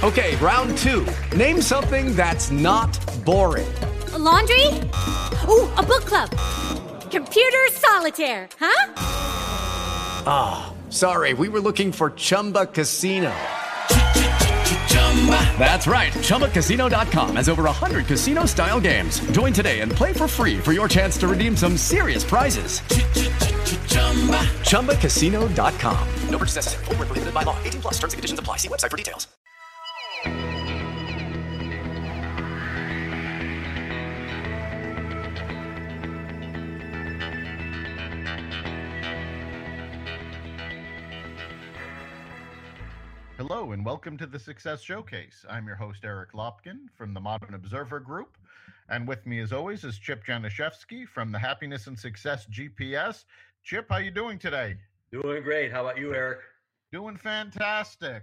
Okay, round two. Name something that's not boring. A laundry? Ooh, a book club. Computer solitaire, huh? Ah, sorry, we were looking for Chumba Casino. That's right, ChumbaCasino.com has over 100 casino-style games. Join today and play for free for your chance to redeem some serious prizes. ChumbaCasino.com. No purchase necessary. Void where prohibited by law. 18 plus terms and conditions apply. See website for details. Hello and welcome to the Success Showcase. I'm your host, Eric Lopkin from the Modern Observer Group. And with me, as always, is Chip Januszewski from the Happiness and Success GPS. Chip, how you doing today? Doing great. How about you, Eric? Doing fantastic.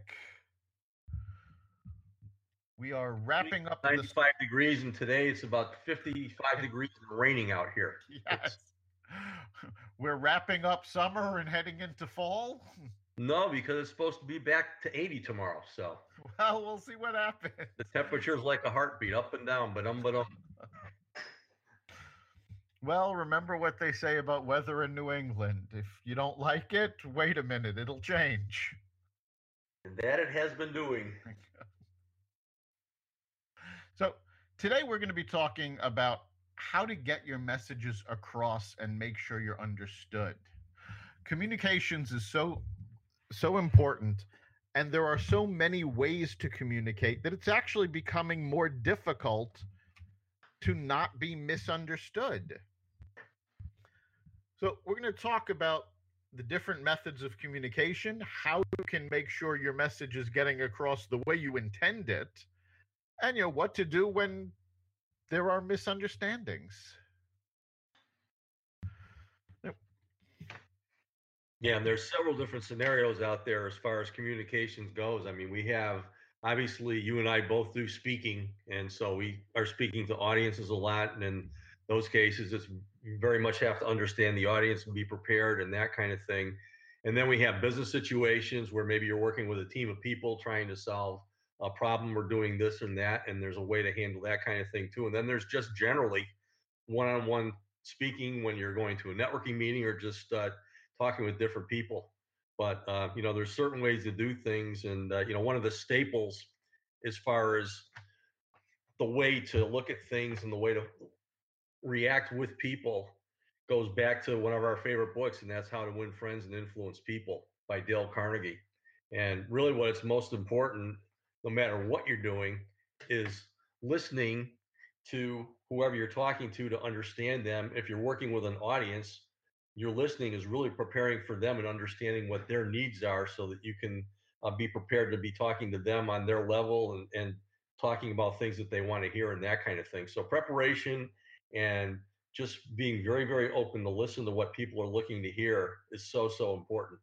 We are wrapping up 95 degrees, and today it's about 55 degrees and raining out here. Yes. We're wrapping up summer and heading into fall. No, because it's supposed to be back to 80 tomorrow. So, well, we'll see what happens. The temperature's like a heartbeat, up and down, but Well, remember what they say about weather in New England. If you don't like it, wait a minute, it'll change. And that it has been doing. So today we're going to be talking about how to get your messages across and make sure you're understood. Communications is so important, and there are so many ways to communicate that it's actually becoming more difficult to not be misunderstood. So we're going to talk about the different methods of communication, how you can make sure your message is getting across the way you intend it, and what to do when there are misunderstandings. Yeah, and there's several different scenarios out there as far as communications goes. I mean, we have, obviously, you and I both do speaking, and so we are speaking to audiences a lot, and in those cases, you very much have to understand the audience and be prepared and that kind of thing. And then we have business situations where maybe you're working with a team of people trying to solve a problem or doing this and that, and there's a way to handle that kind of thing too. And then there's just generally one-on-one speaking when you're going to a networking meeting or just talking with different people. But, there's certain ways to do things. And, one of the staples as far as the way to look at things and the way to react with people goes back to one of our favorite books, and that's How to Win Friends and Influence People by Dale Carnegie. And really what it's most important, no matter what you're doing, is listening to whoever you're talking to understand them. If you're working with an audience, your listening is really preparing for them and understanding what their needs are so that you can be prepared to be talking to them on their level and talking about things that they want to hear and that kind of thing. So preparation and just being very, very open to listen to what people are looking to hear is so important.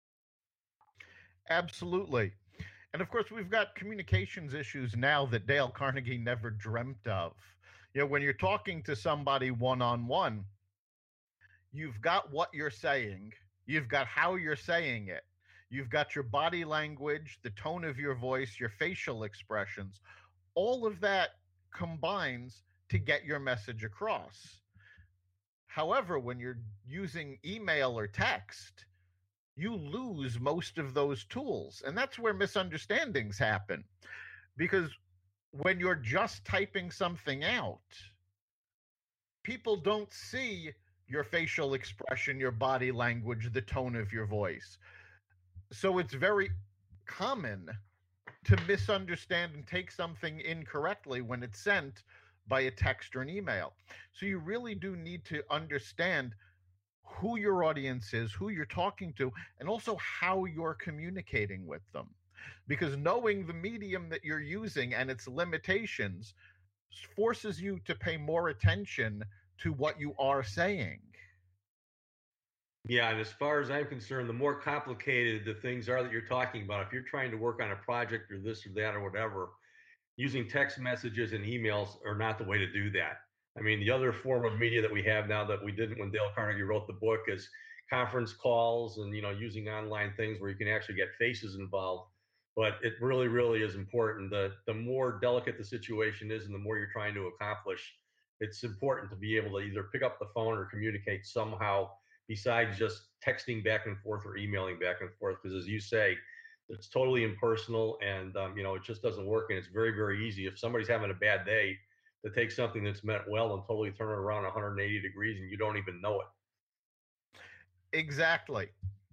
Absolutely. And of course, we've got communications issues now that Dale Carnegie never dreamt of. When you're talking to somebody one-on-one, you've got what you're saying, you've got how you're saying it, you've got your body language, the tone of your voice, your facial expressions. All of that combines to get your message across. However, when you're using email or text, you lose most of those tools. And that's where misunderstandings happen. Because when you're just typing something out, people don't see your facial expression, your body language, the tone of your voice. So it's very common to misunderstand and take something incorrectly when it's sent by a text or an email. So you really do need to understand who your audience is, who you're talking to, and also how you're communicating with them. Because knowing the medium that you're using and its limitations forces you to pay more attention to what you are saying. Yeah, and as far as I'm concerned, the more complicated the things are that you're talking about, if you're trying to work on a project or this or that or whatever, using text messages and emails are not the way to do that. I mean, the other form of media that we have now that we didn't when Dale Carnegie wrote the book is conference calls and, using online things where you can actually get faces involved. But it really, really is important that the more delicate the situation is and the more you're trying to accomplish, it's important to be able to either pick up the phone or communicate somehow besides just texting back and forth or emailing back and forth. Because as you say, it's totally impersonal, and it just doesn't work. And it's very, very easy if somebody's having a bad day to take something that's meant well and totally turn it around 180 degrees, and you don't even know it. Exactly.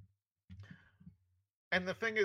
And the thing is,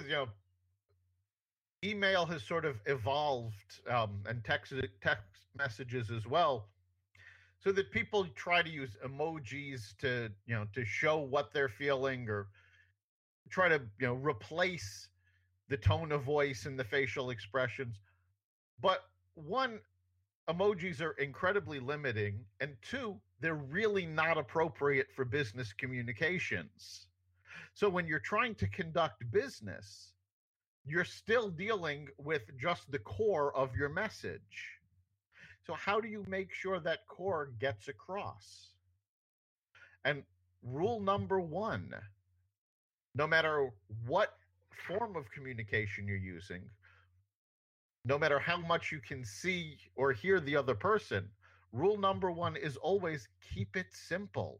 email has sort of evolved, and text messages as well, so that people try to use emojis to show what they're feeling, or try to replace the tone of voice and the facial expressions. But one, emojis are incredibly limiting, and two, they're really not appropriate for business communications. So when you're trying to conduct business, you're still dealing with just the core of your message. So how do you make sure that core gets across? And rule number one, no matter what form of communication you're using, no matter how much you can see or hear the other person, rule number one is always keep it simple.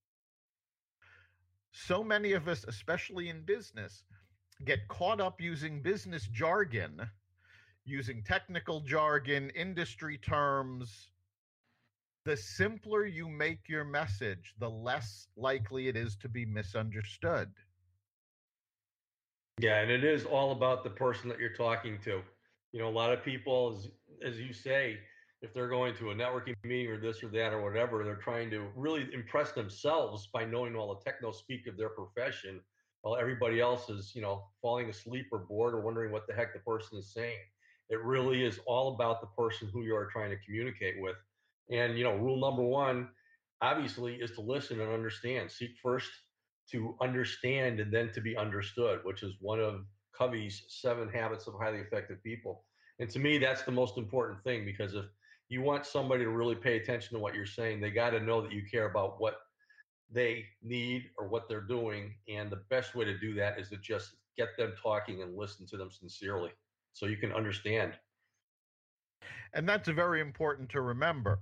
So many of us, especially in business, get caught up using business jargon, using technical jargon, industry terms. The simpler you make your message, the less likely it is to be misunderstood. Yeah, and it is all about the person that you're talking to. A lot of people, as you say, if they're going to a networking meeting or this or that or whatever, they're trying to really impress themselves by knowing all the techno speak of their profession, while everybody else is, falling asleep or bored or wondering what the heck the person is saying. It really is all about the person who you are trying to communicate with. And, rule number one, obviously, is to listen and understand. Seek first to understand and then to be understood, which is one of Covey's 7 habits of highly effective people. And to me, that's the most important thing, because if you want somebody to really pay attention to what you're saying, they got to know that you care about what they need or what they're doing. And the best way to do that is to just get them talking and listen to them sincerely so you can understand. And that's very important to remember.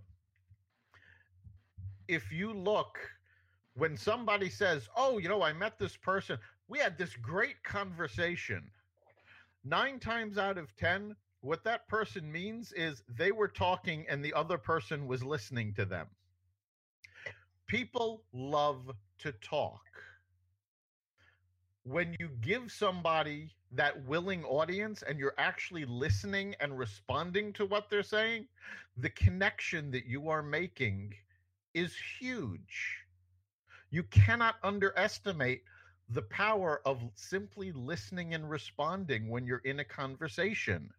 If you look, when somebody says, oh, I met this person, we had this great conversation, 9 times out of 10, what that person means is they were talking and the other person was listening to them. People love to talk. When you give somebody that willing audience and you're actually listening and responding to what they're saying, the connection that you are making is huge. You cannot underestimate the power of simply listening and responding when you're in a conversation.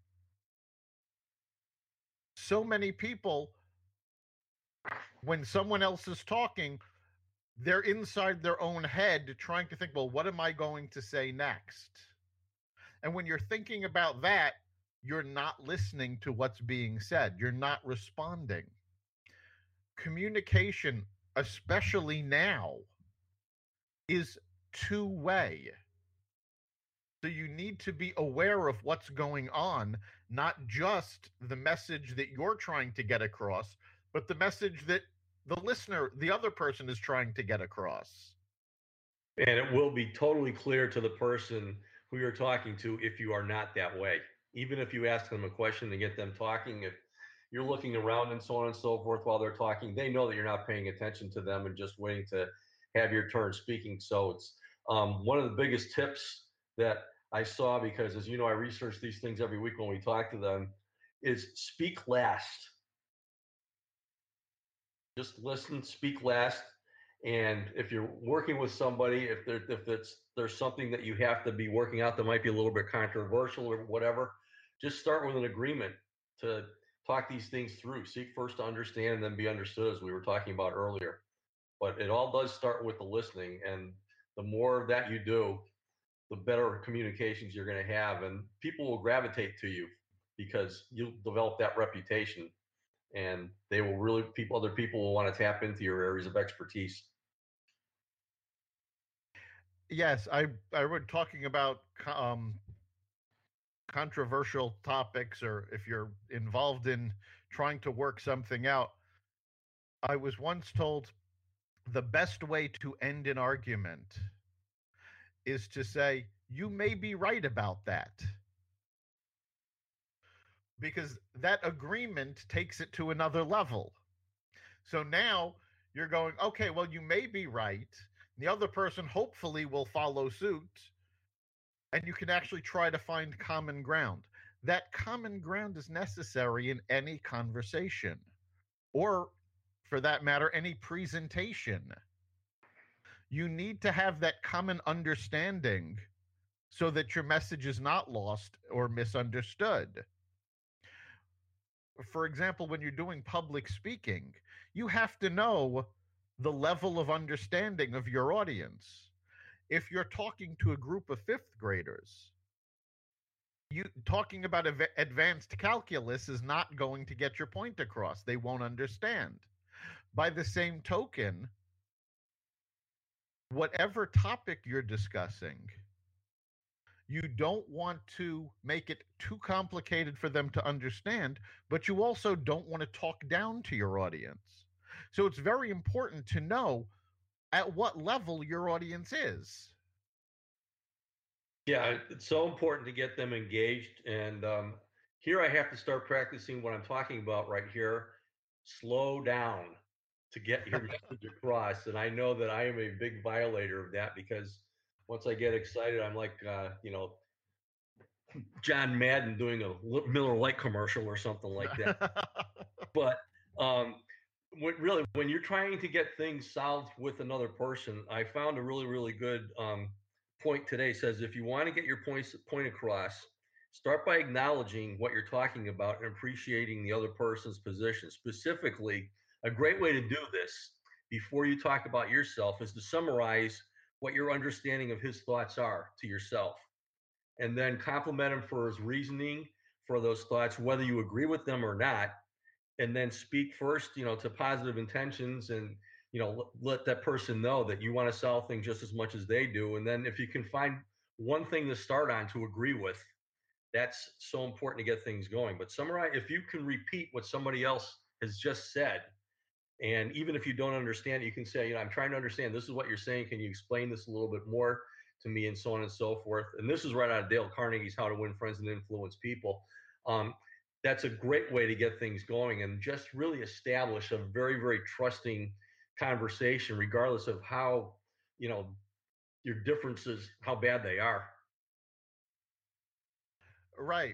So many people, when someone else is talking, they're inside their own head trying to think, well, what am I going to say next? And when you're thinking about that, you're not listening to what's being said. You're not responding. Communication, especially now, is two-way. So you need to be aware of what's going on, not just the message that you're trying to get across, but the message that the listener, the other person, is trying to get across. And it will be totally clear to the person who you're talking to if you are not that way. Even if you ask them a question to get them talking, if you're looking around and so on and so forth while they're talking, they know that you're not paying attention to them and just waiting to have your turn speaking. So it's one of the biggest tips that I saw, because as you know, I research these things every week when we talk to them, is speak last. Just listen, speak last. And if you're working with somebody, if there's something that you have to be working out that might be a little bit controversial or whatever, just start with an agreement to talk these things through. Seek first to understand and then be understood, as we were talking about earlier. But it all does start with the listening, and the more of that you do, the better communications you're going to have, and people will gravitate to you because you'll develop that reputation, and they will really, other people will want to tap into your areas of expertise. Yes, I was talking about controversial topics, or if you're involved in trying to work something out, I was once told the best way to end an argument is to say, you may be right about that. Because that agreement takes it to another level. So now you're going, okay, well, you may be right. The other person hopefully will follow suit. And you can actually try to find common ground. That common ground is necessary in any conversation, or for that matter, any presentation. You need to have that common understanding so that your message is not lost or misunderstood. For example, when you're doing public speaking, you have to know the level of understanding of your audience. If you're talking to a group of fifth graders, you talking about advanced calculus is not going to get your point across. They won't understand. By the same token, whatever topic you're discussing, you don't want to make it too complicated for them to understand, but you also don't want to talk down to your audience. So it's very important to know at what level your audience is. Yeah, it's so important to get them engaged. And here I have to start practicing what I'm talking about right here. Slow down to get your message across. And I know that I am a big violator of that, because once I get excited, I'm like, John Madden doing a Miller Lite commercial or something like that. But when you're trying to get things solved with another person, I found a really, really good point today. Says if you want to get your point across, start by acknowledging what you're talking about and appreciating the other person's position. Specifically, a great way to do this before you talk about yourself is to summarize what your understanding of his thoughts are to yourself, and then compliment him for his reasoning for those thoughts, whether you agree with them or not. And then speak first, to positive intentions, and let that person know that you want to solve things just as much as they do. And then if you can find one thing to start on to agree with, that's so important to get things going. But summarize, if you can repeat what somebody else has just said, and even if you don't understand, you can say, I'm trying to understand, this is what you're saying, can you explain this a little bit more to me, and so on and so forth. And this is right out of Dale Carnegie's How to Win Friends and Influence People. That's a great way to get things going and just really establish a very, very trusting conversation, regardless of how, your differences, how bad they are. Right.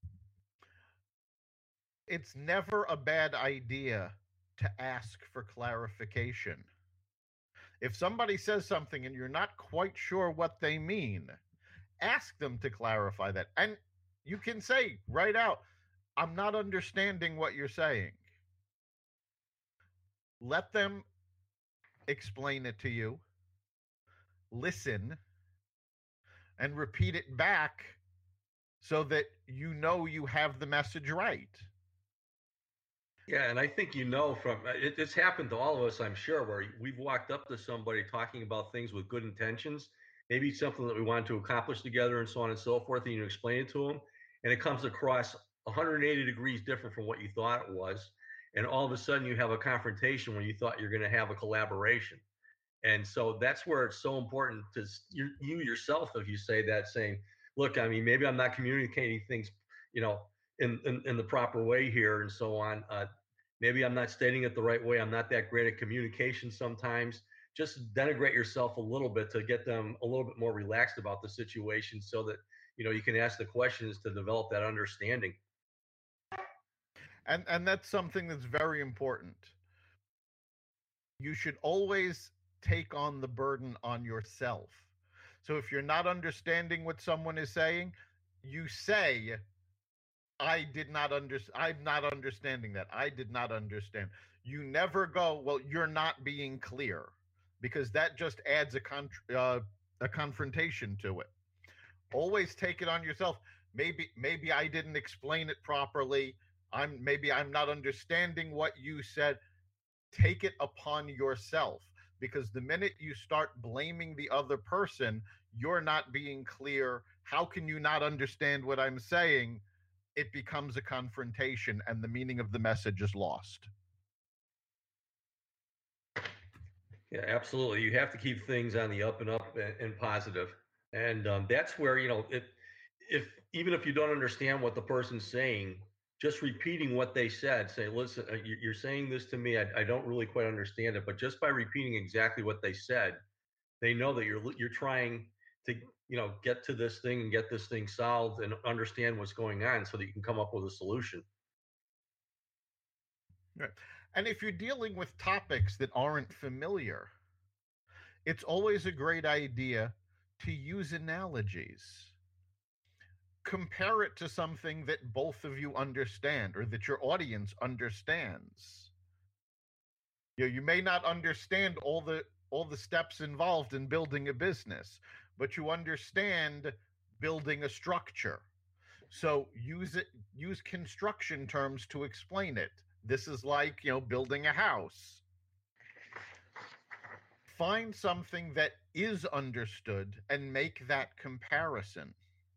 It's never a bad idea to ask for clarification. If somebody says something and you're not quite sure what they mean, ask them to clarify that. And you can say right out, I'm not understanding what you're saying. Let them explain it to you. Listen and repeat it back so that you have the message right. Yeah, and I think from it's happened to all of us, I'm sure, where we've walked up to somebody talking about things with good intentions, maybe something that we want to accomplish together and so on and so forth, and you explain it to them, and it comes across 180 degrees different from what you thought it was. And all of a sudden you have a confrontation when you thought you're going to have a collaboration. And so that's where it's so important to you yourself, if you say that, saying, look, maybe I'm not communicating things, in the proper way here and so on. Maybe I'm not stating it the right way. I'm not that great at communication sometimes. Just denigrate yourself a little bit to get them a little bit more relaxed about the situation, so that, you can ask the questions to develop that understanding. And that's something that's very important. You should always take on the burden on yourself. So if you're not understanding what someone is saying, you say, I'm not understanding that. I did not understand. You never go, well, you're not being clear, because that just adds a confrontation to it. Always take it on yourself. Maybe I didn't explain it properly. Maybe I'm not understanding what you said. Take it upon yourself, because the minute you start blaming the other person, you're not being clear how can you not understand what I'm saying? It becomes a confrontation and the meaning of the message is lost. Yeah, absolutely. You have to keep things on the up and up and positive. And that's where, if even if you don't understand what the person's saying, just repeating what they said, say, listen, you're saying this to me. I don't really quite understand it, but just by repeating exactly what they said, they know that you're trying to, get to this thing and get this thing solved and understand what's going on so that you can come up with a solution. Right. And if you're dealing with topics that aren't familiar, it's always a great idea to use analogies. Compare it to something that both of you understand or that your audience understands. You may not understand all the steps involved in building a business, but you understand building a structure. So use construction terms to explain it. This is like, building a house. Find something that is understood and make that comparison.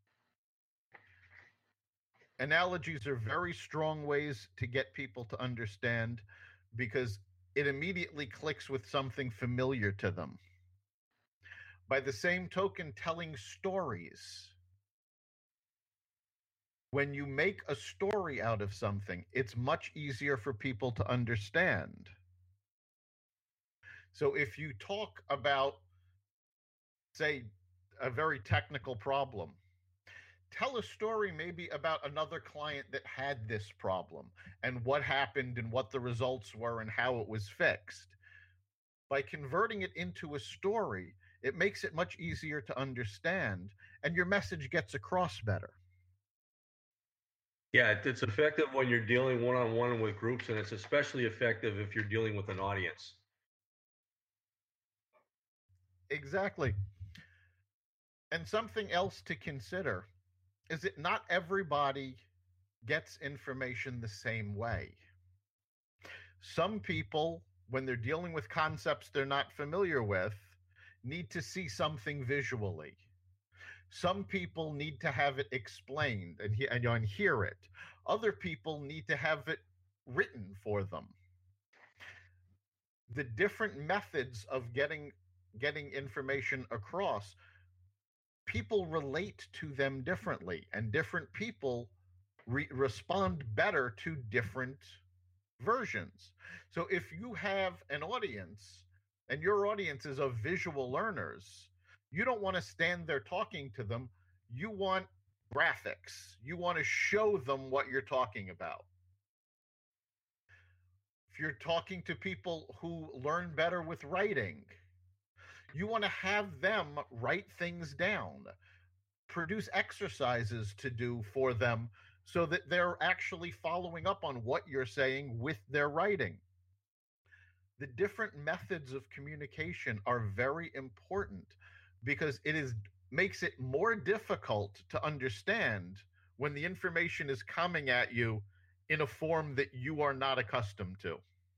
Analogies are very strong ways to get people to understand because it immediately clicks with something familiar to them. By the same token, telling stories. When you make a story out of something, it's much easier for people to understand. So if you talk about, say, a very technical problem, tell a story maybe about another client that had this problem and what happened and what the results were and how it was fixed. By converting it into a story, it makes it much easier to understand and your message gets across better. Yeah, it's effective when you're dealing one-on-one with groups, and it's especially effective if you're dealing with an audience. Exactly. And something else to consider is that not everybody gets information the same way. Some people, when they're dealing with concepts they're not familiar with, need to see something visually. Some people need to have it explained and hear it. Other people need to have it written for them. The different methods of getting information across, people relate to them differently, and different people respond better to different versions. So if you have an audience and your audience is of visual learners, you don't want to stand there talking to them. You want graphics. You want to show them what you're talking about. If you're talking to people who learn better with writing, you want to have them write things down, produce exercises to do for them so that they're actually following up on what you're saying with their writing. The different methods of communication are very important because it makes it more difficult to understand when the information is coming at you in a form that you are not accustomed to.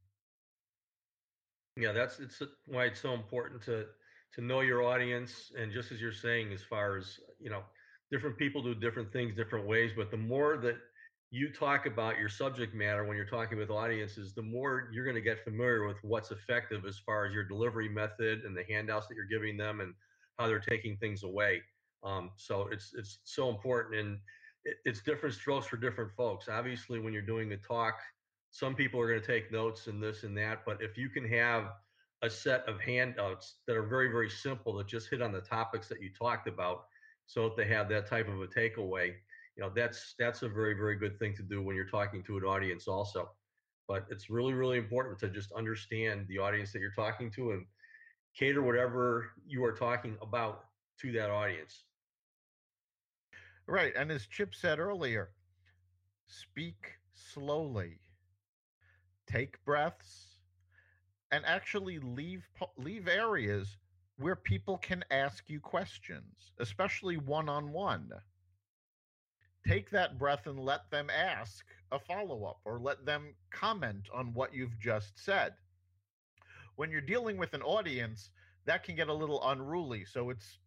Yeah, it's why it's so important to know your audience. And just as you're saying, as far as, different people do different things different ways, but the more that you talk about your subject matter when you're talking with audiences, the more you're going to get familiar with what's effective as far as your delivery method and the handouts that you're giving them and how they're taking things away. So it's so important, and it's different strokes for different folks. Obviously, when you're doing a talk, some people are going to take notes and this and that, but if you can have a set of handouts that are very, very simple that just hit on the topics that you talked about, so that they have that type of a takeaway, that's a very, very good thing to do when you're talking to an audience also. But it's really, really important to just understand the audience that you're talking to and cater whatever you are talking about to that audience. Right. And as Chip said earlier, speak slowly, take breaths, and actually leave areas where people can ask you questions, especially one-on-one. Take that breath and let them ask a follow-up or let them comment on what you've just said. When you're dealing with an audience, that can get a little unruly. So it's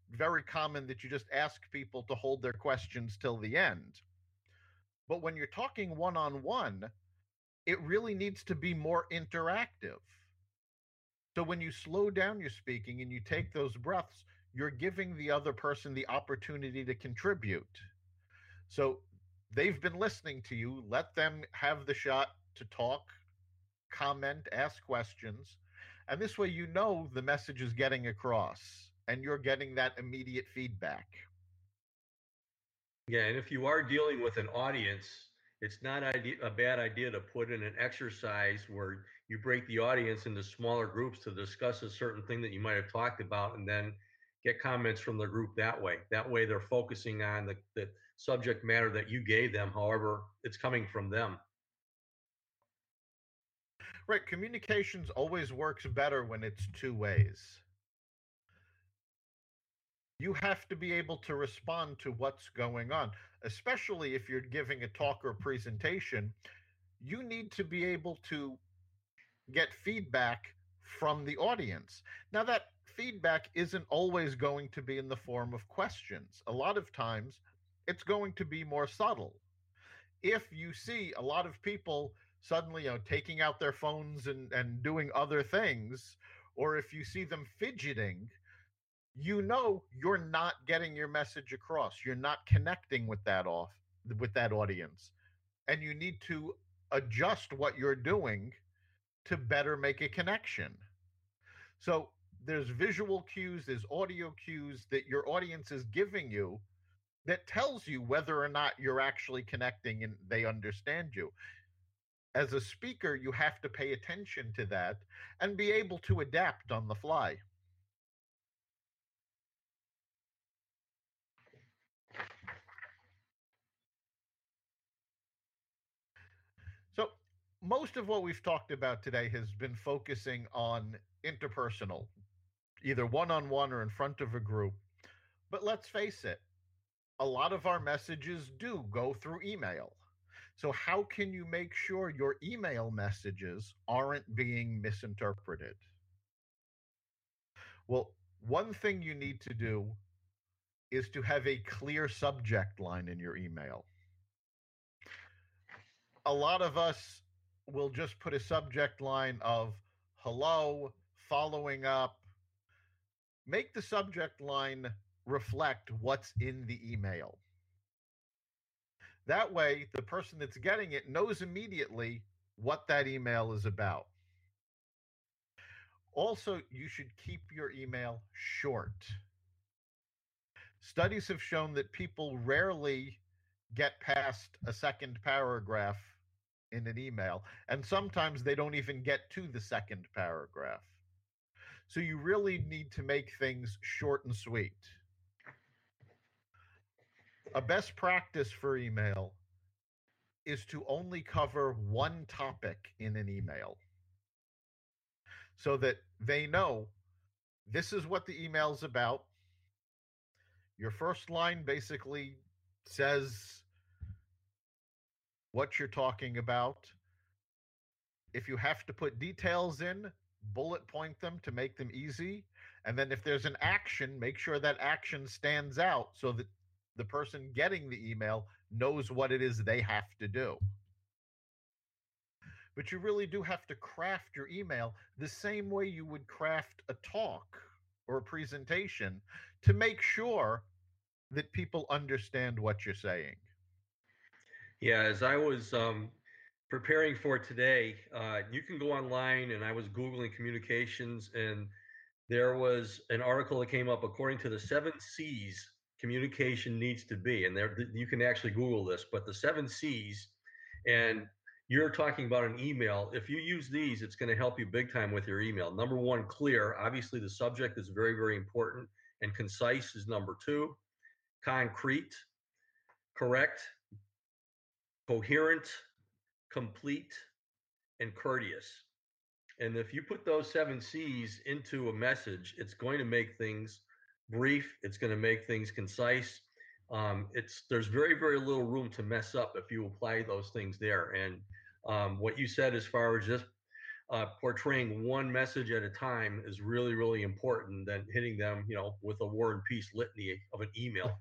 very common that you just ask people to hold their questions till the end. But when you're talking one-on-one, it really needs to be more interactive. So when you slow down your speaking and you take those breaths, you're giving the other person the opportunity to contribute. So they've been listening to you. Let them have the shot to talk, comment, ask questions. And this way, you know the message is getting across and you're getting that immediate feedback. Yeah, and if you are dealing with an audience, it's not a bad idea to put in an exercise where you break the audience into smaller groups to discuss a certain thing that you might have talked about and then get comments from the group that way. That way they're focusing on the subject matter that you gave them, however it's coming from them. Right. Communications always works better when it's two ways. You have to be able to respond to what's going on, especially if you're giving a talk or presentation. You need to be able to get feedback from the audience. Now, that feedback isn't always going to be in the form of questions. A lot of times, it's going to be more subtle. If you see a lot of people suddenly, taking out their phones and doing other things, or if you see them fidgeting, you're not getting your message across. You're not connecting with that audience. And you need to adjust what you're doing to better make a connection. So there's visual cues, there's audio cues that your audience is giving you that tells you whether or not you're actually connecting and they understand you. As a speaker, you have to pay attention to that and be able to adapt on the fly. So most of what we've talked about today has been focusing on interpersonal, either one-on-one or in front of a group. But let's face it, a lot of our messages do go through email. So how can you make sure your email messages aren't being misinterpreted? Well, one thing you need to do is to have a clear subject line in your email. A lot of us will just put a subject line of hello, following up. Make the subject line reflect what's in the email. That way, the person that's getting it knows immediately what that email is about. Also, you should keep your email short. Studies have shown that people rarely get past a second paragraph in an email, and sometimes they don't even get to the second paragraph. So you really need to make things short and sweet. A best practice for email is to only cover one topic in an email so that they know this is what the email is about. Your first line basically says what you're talking about. If you have to put details in, bullet point them to make them easy. And then if there's an action, make sure that action stands out so that the person getting the email knows what it is they have to do. But you really do have to craft your email the same way you would craft a talk or a presentation to make sure that people understand what you're saying. Yeah, as I was preparing for today, you can go online, and I was Googling communications, and there was an article that came up according to the 7 C's communication needs to be. And there, you can actually Google this, but the 7 C's, and you're talking about an email. If you use these, it's going to help you big time with your email. Number 1, clear. Obviously, the subject is very, very important, and concise is number 2. Concrete, correct, coherent, complete, and courteous. And if you put those 7 C's into a message, it's going to make things brief. It's going to make things concise. There's very, very little room to mess up if you apply those things there. And what you said as far as just portraying one message at a time is really, really important than hitting them, with a War and Peace litany of an email.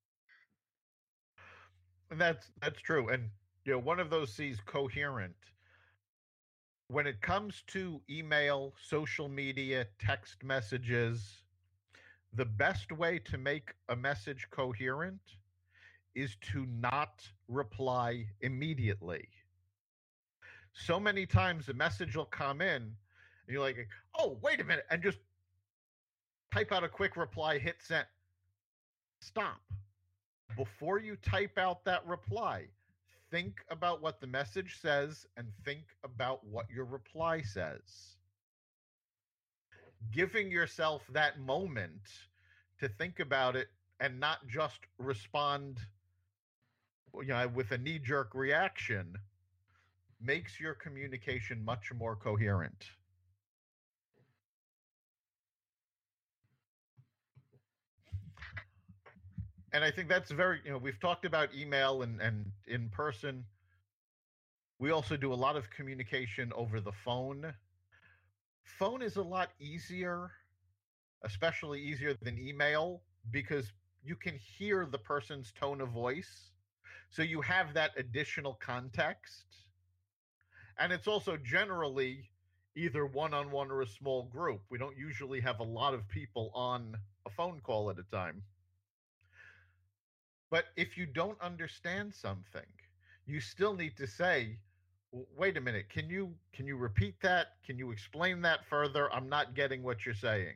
And that's true. And one of those C's, coherent. When it comes to email, social media, text messages, the best way to make a message coherent is to not reply immediately. So many times the message will come in and you're like, oh, wait a minute, and just type out a quick reply, hit send. Stop. Before you type out that reply, think about what the message says and think about what your reply says. Giving yourself that moment to think about it and not just respond with a knee-jerk reaction makes your communication much more coherent. And I think that's very, we've talked about email and in person. We also do a lot of communication over the phone. Phone is a lot easier, especially easier than email, because you can hear the person's tone of voice. So you have that additional context. And it's also generally either one-on-one or a small group. We don't usually have a lot of people on a phone call at a time. But if you don't understand something, you still need to say, wait a minute, can you repeat that? Can you explain that further? I'm not getting what you're saying.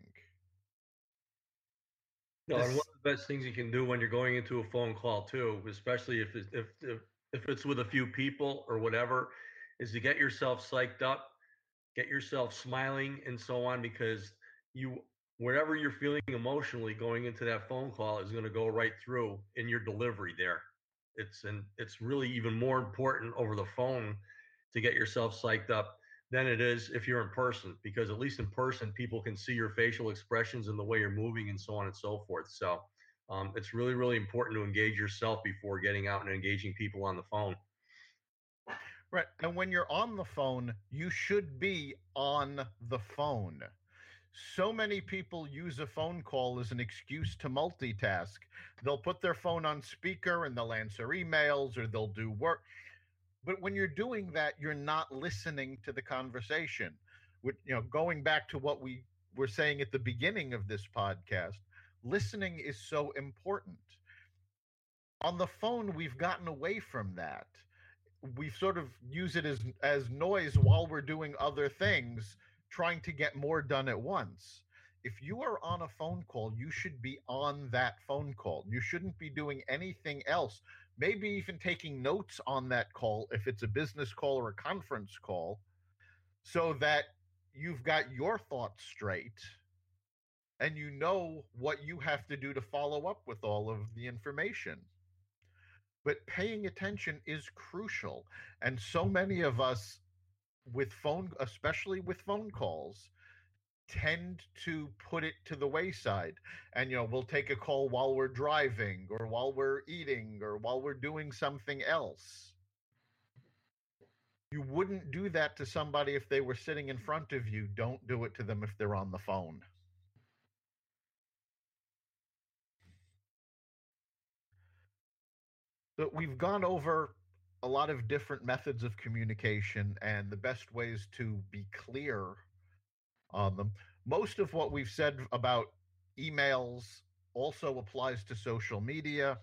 No, and one of the best things you can do when you're going into a phone call too, especially if it's with a few people or whatever, is to get yourself psyched up, get yourself smiling and so on, because wherever you're feeling emotionally going into that phone call is going to go right through in your delivery there. It's really even more important over the phone to get yourself psyched up than it is if you're in person, because at least in person, people can see your facial expressions and the way you're moving and so on and so forth. So it's really, really important to engage yourself before getting out and engaging people on the phone. Right. And when you're on the phone, you should be on the phone. So many people use a phone call as an excuse to multitask. They'll put their phone on speaker and they'll answer emails or they'll do work. But when you're doing that, you're not listening to the conversation. Going back to what we were saying at the beginning of this podcast, listening is so important. On the phone, we've gotten away from that. We sort of use it as noise while we're doing other things, trying to get more done at once. If you are on a phone call, you should be on that phone call. You shouldn't be doing anything else. Maybe even taking notes on that call if it's a business call or a conference call, so that you've got your thoughts straight and you know what you have to do to follow up with all of the information. But paying attention is crucial. And so many of us especially with phone calls, tend to put it to the wayside. And, we'll take a call while we're driving or while we're eating or while we're doing something else. You wouldn't do that to somebody if they were sitting in front of you. Don't do it to them if they're on the phone. So we've gone over a lot of different methods of communication and the best ways to be clear on them. Most of what we've said about emails also applies to social media.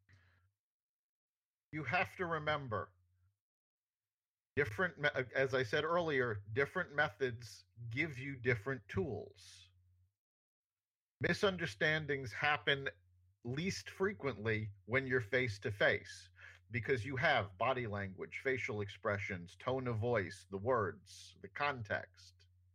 You have to remember, as I said earlier, different methods give you different tools. Misunderstandings happen least frequently when you're face to face, because you have body language, facial expressions, tone of voice, the words, the context.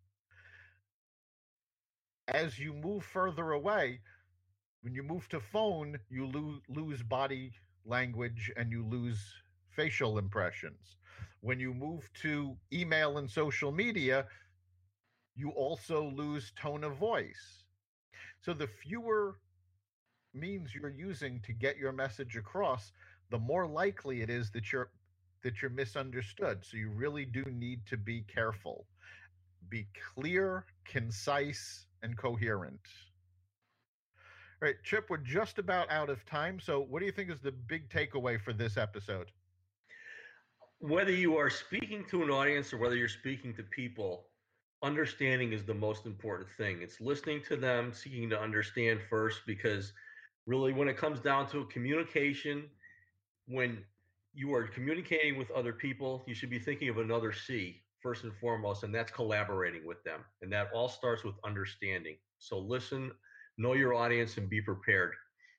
As you move further away, when you move to phone, you lose body language and you lose facial impressions. When you move to email and social media, you also lose tone of voice. So the fewer means you're using to get your message across, the more likely it is that you're misunderstood. So you really do need to be careful. Be clear, concise, and coherent. All right, Chip, we're just about out of time. So what do you think is the big takeaway for this episode? Whether you are speaking to an audience or whether you're speaking to people, understanding is the most important thing. It's listening to them, seeking to understand first, because really when it comes down to communication, when you are communicating with other people, you should be thinking of another C first and foremost, and that's collaborating with them. And that all starts with understanding. So listen, know your audience, and be prepared.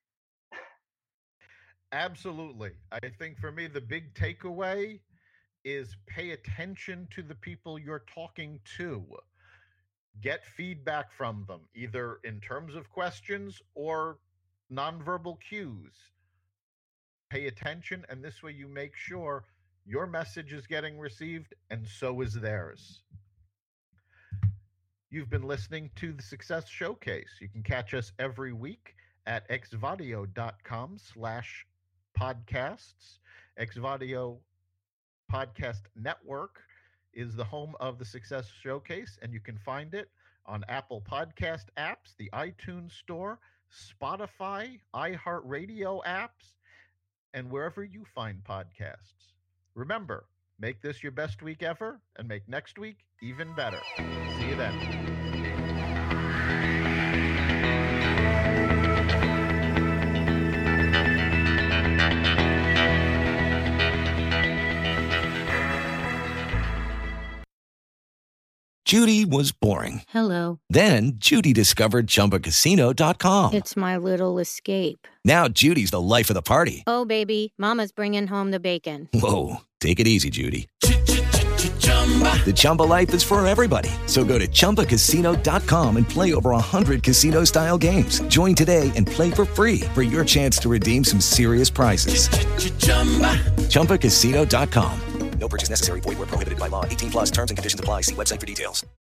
Absolutely. I think for me, the big takeaway is pay attention to the people you're talking to. Get feedback from them, either in terms of questions or nonverbal cues. Pay attention, and this way you make sure your message is getting received, and so is theirs. You've been listening to the Success Showcase. You can catch us every week at xvadio.com/podcasts. Xvadio Podcast Network is the home of the Success Showcase, and you can find it on Apple Podcast apps, the iTunes Store, Spotify, iHeartRadio apps, and wherever you find podcasts. Remember, make this your best week ever, and make next week even better. See you then. Judy was boring. Hello. Then Judy discovered ChumbaCasino.com. It's my little escape. Now Judy's the life of the party. Oh, baby, mama's bringing home the bacon. Whoa, take it easy, Judy. The Chumba life is for everybody. So go to ChumbaCasino.com and play over 100 casino-style games. Join today and play for free for your chance to redeem some serious prizes. ChumbaCasino.com. No purchase necessary. Void where prohibited by law. 18+ terms and conditions apply. See website for details.